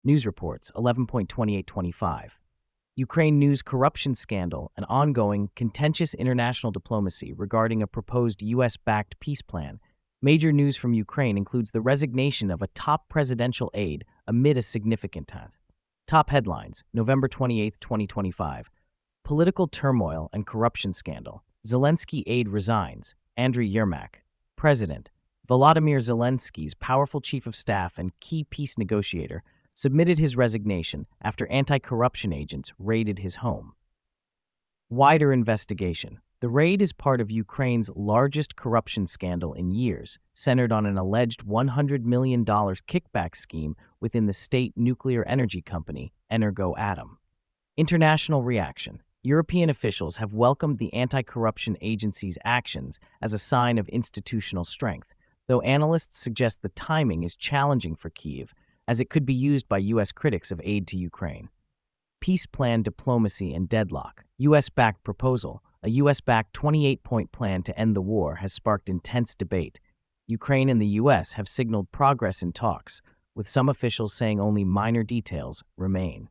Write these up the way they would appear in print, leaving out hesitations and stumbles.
News reports 11.2825. Ukraine news corruption scandal and ongoing contentious international diplomacy regarding a proposed U.S.-backed peace plan. Major news from Ukraine includes the resignation of a top presidential aide amid a significant time. Top headlines, November 28, 2025. Political turmoil and corruption scandal. Zelensky aide resigns. Andriy Yermak. President. Volodymyr Zelensky's powerful chief of staff and key peace negotiator submitted his resignation after anti-corruption agents raided his home. Wider investigation. The raid is part of Ukraine's largest corruption scandal in years, centered on an alleged $100 million kickback scheme within the state nuclear energy company, Energoatom. International reaction. European officials have welcomed the anti-corruption agency's actions as a sign of institutional strength, though analysts suggest the timing is challenging for Kyiv, as it could be used by U.S. critics of aid to Ukraine. Peace plan diplomacy and deadlock. U.S.-backed proposal. A U.S.-backed 28-point plan to end the war has sparked intense debate. Ukraine and the U.S. have signaled progress in talks, with some officials saying only minor details remain.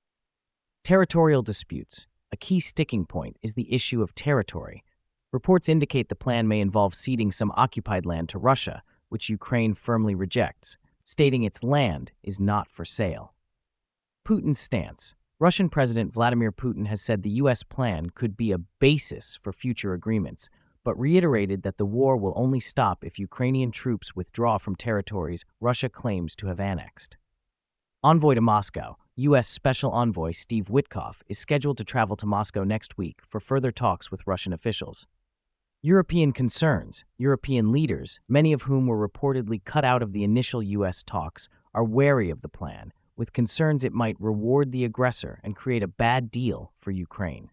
Territorial disputes. A key sticking point is the issue of territory. Reports indicate the plan may involve ceding some occupied land to Russia, which Ukraine firmly rejects, stating its land is not for sale. Putin's stance. Russian President Vladimir Putin has said the U.S. plan could be a basis for future agreements, but reiterated that the war will only stop if Ukrainian troops withdraw from territories Russia claims to have annexed. Envoy to Moscow. U.S. Special Envoy Steve Witkoff is scheduled to travel to Moscow next week for further talks with Russian officials. European concerns. European leaders, many of whom were reportedly cut out of the initial U.S. talks, are wary of the plan, with concerns it might reward the aggressor and create a bad deal for Ukraine.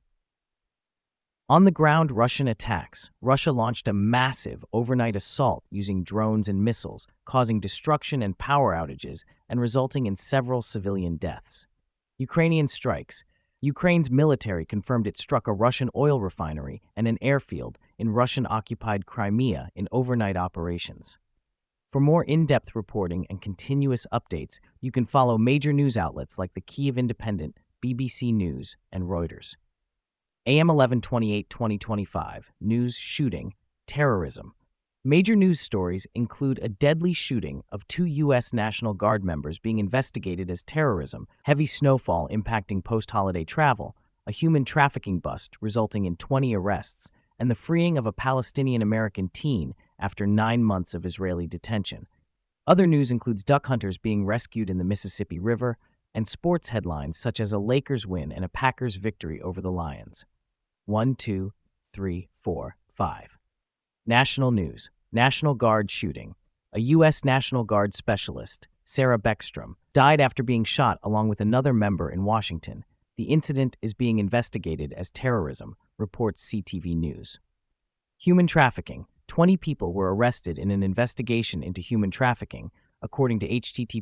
On-the-ground Russian attacks. Russia launched a massive overnight assault using drones and missiles, causing destruction and power outages and resulting in several civilian deaths. Ukrainian strikes. Ukraine's military confirmed it struck a Russian oil refinery and an airfield in Russian-occupied Crimea in overnight operations. For more in-depth reporting and continuous updates, you can follow major news outlets like the Kyiv Independent, BBC News, and Reuters. AM 11/28/2025, news shooting, terrorism. Major news stories include a deadly shooting of 2 U.S. National Guard members being investigated as terrorism, heavy snowfall impacting post-holiday travel, a human trafficking bust resulting in 20 arrests, and the freeing of a Palestinian-American teen after 9 months of Israeli detention. Other news includes duck hunters being rescued in the Mississippi River, and sports headlines such as a Lakers win and a Packers victory over the Lions. 1, 2, 3, 4, 5. National news. National Guard shooting. A U.S. National Guard specialist, Sarah Beckstrom, died after being shot along with another member in Washington. The incident is being investigated as terrorism, reports CTV News. Human trafficking. 20 people were arrested in an investigation into human trafficking, according to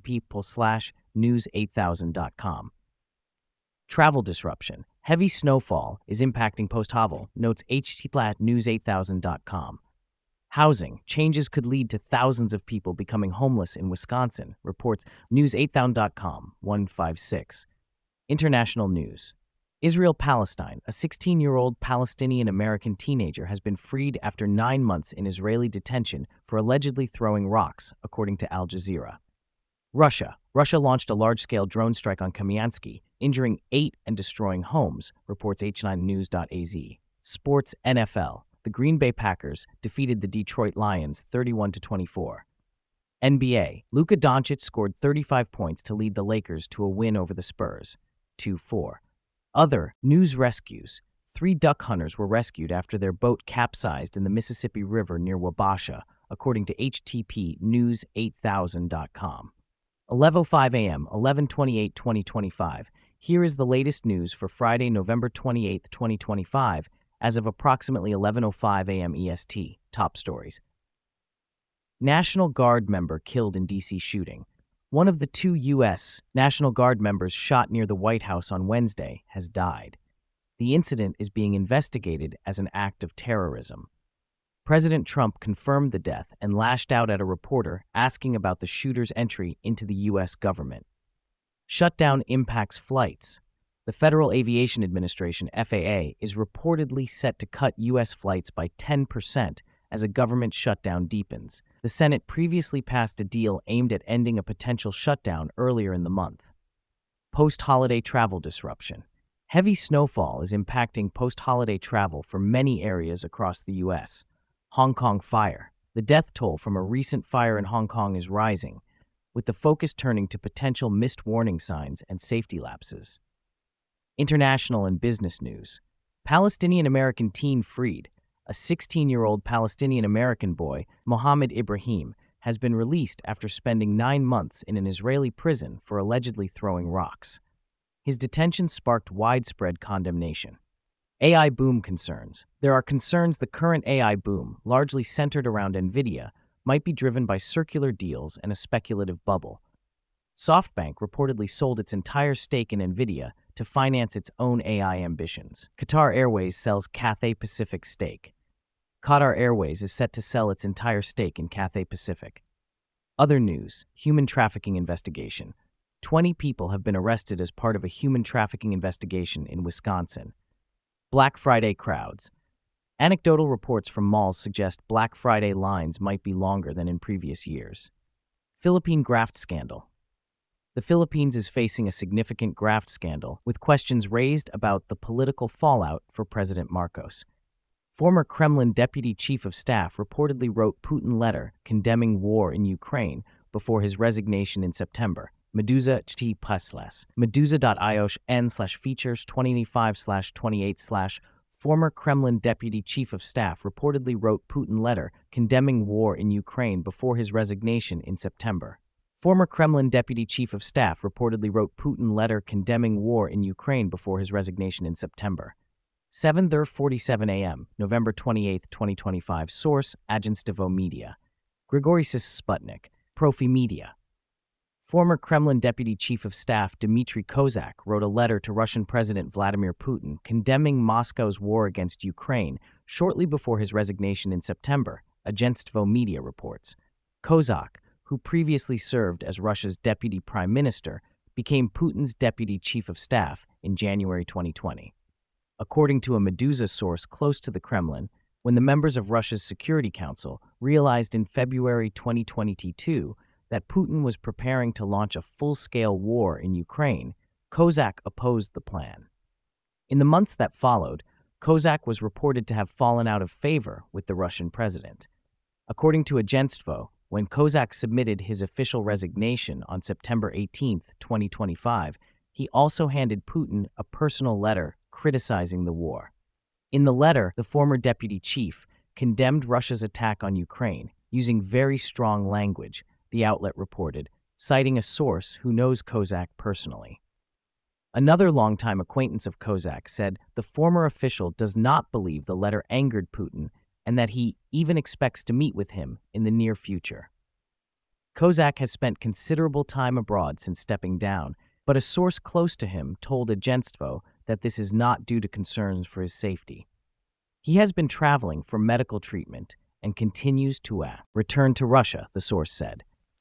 http://news8000.com. Travel disruption. Heavy snowfall is impacting post-Havel, notes http://news8000.com. Housing. Changes could lead to thousands of people becoming homeless in Wisconsin, reports news8000.com, 156. International news. Israel-Palestine. A 16-year-old Palestinian-American teenager has been freed after 9 months in Israeli detention for allegedly throwing rocks, according to Al Jazeera. Russia. Russia launched a large-scale drone strike on Kamyansky, injuring 8 and destroying homes, reports h9news.az. Sports. NFL. The Green Bay Packers defeated the Detroit Lions 31-24. NBA. Luka Doncic scored 35 points to lead the Lakers to a win over the Spurs, 2-4. Other news rescues. 3 duck hunters were rescued after their boat capsized in the Mississippi River near Wabasha, according to http://news8000.com. 11:05 a.m., 11/28/2025. Here is the latest news for Friday, November 28, 2025, as of approximately 11:05 a.m. EST. Top stories. National Guard member killed in D.C. shooting. One of the 2 U.S. National Guard members shot near the White House on Wednesday has died. The incident is being investigated as an act of terrorism. President Trump confirmed the death and lashed out at a reporter asking about the shooter's entry into the U.S. government. Shutdown impacts flights. The Federal Aviation Administration, FAA, is reportedly set to cut U.S. flights by 10% as a government shutdown deepens. The Senate previously passed a deal aimed at ending a potential shutdown earlier in the month. Post-holiday travel disruption. Heavy snowfall is impacting post-holiday travel for many areas across the U.S. Hong Kong fire. The death toll from a recent fire in Hong Kong is rising, with the focus turning to potential missed warning signs and safety lapses. International and business news. Palestinian-American teen freed. A 16-year-old Palestinian-American boy, Mohammed Ibrahim, has been released after spending 9 months in an Israeli prison for allegedly throwing rocks. His detention sparked widespread condemnation. AI boom concerns. There are concerns the current AI boom, largely centered around NVIDIA, might be driven by circular deals and a speculative bubble. SoftBank reportedly sold its entire stake in NVIDIA to finance its own AI ambitions. Qatar Airways sells Cathay Pacific stake. Qatar Airways is set to sell its entire stake in Cathay Pacific. Other news: human trafficking investigation. 20 people have been arrested as part of a human trafficking investigation in Wisconsin. Black Friday crowds. Anecdotal reports from malls suggest Black Friday lines might be longer than in previous years. Philippine graft scandal. The Philippines is facing a significant graft scandal, with questions raised about the political fallout for President Marcos. Former Kremlin deputy chief of staff reportedly wrote Putin letter condemning war in Ukraine before his resignation in September. Meduza ht +. Meduza.io/n/features 2025/28/ Former Kremlin deputy chief of staff reportedly wrote Putin letter condemning war in Ukraine before his resignation in September. Former Kremlin deputy chief of staff reportedly wrote Putin letter condemning war in Ukraine before his resignation in September. 7:47 a.m., November 28, 2025. Source: Agentstvo Media. Grigory Sputnik, Profi Media. Former Kremlin deputy chief of staff Dmitry Kozak wrote a letter to Russian President Vladimir Putin condemning Moscow's war against Ukraine shortly before his resignation in September, Agentstvo Media reports. Kozak, who previously served as Russia's deputy prime minister, became Putin's deputy chief of staff in January 2020. According to a Meduza source close to the Kremlin, when the members of Russia's Security Council realized in February 2022 that Putin was preparing to launch a full-scale war in Ukraine, Kozak opposed the plan. In the months that followed, Kozak was reported to have fallen out of favor with the Russian president. According to Agentstvo, when Kozak submitted his official resignation on September 18, 2025, he also handed Putin a personal letter criticizing the war. In the letter, the former deputy chief condemned Russia's attack on Ukraine, using very strong language, the outlet reported, citing a source who knows Kozak personally. Another longtime acquaintance of Kozak said the former official does not believe the letter angered Putin and that he even expects to meet with him in the near future. Kozak has spent considerable time abroad since stepping down, but a source close to him told Agentstvo that this is not due to concerns for his safety. He has been traveling for medical treatment and continues to return to Russia, the source said.